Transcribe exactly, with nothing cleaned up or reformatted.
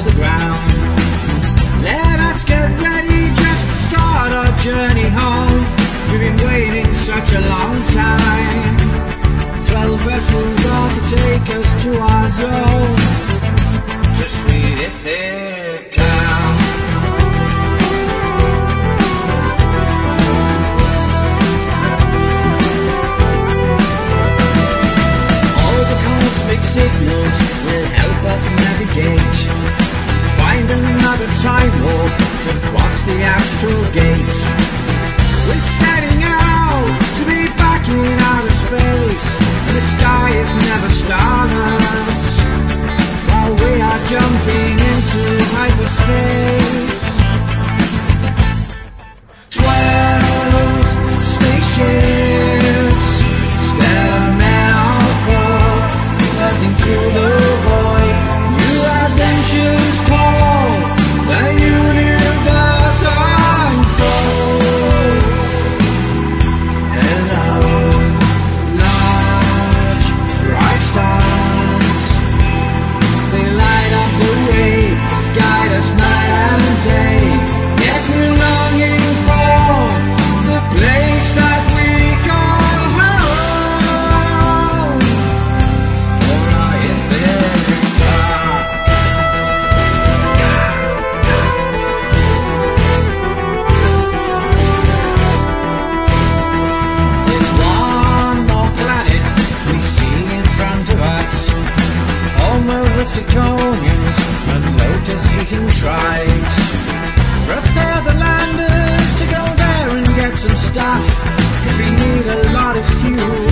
the ground. Let us get ready just to start our journey home. We've been waiting such a long time. Twelve vessels are to take us to our zone. Just read if they count. All the cosmic signals will help us navigate. Find another time warp to cross the astral gate. We're setting out to be back in outer space, and the sky is never starless while we are jumping into hyperspace. Twelve spaceships, stellar men of war, buzzing through the void. New adventures call, the universe unfolds. Hello, large, bright stars. They light up the way, guide us night and day. Yet we're longing for the place that we call home. For our Ithaca. There's one more planet we see in front of us, home of the Zirconians and lotus-eating tribes. Prepare the landers to go there and get some stuff, 'cause we need a lot of fuel.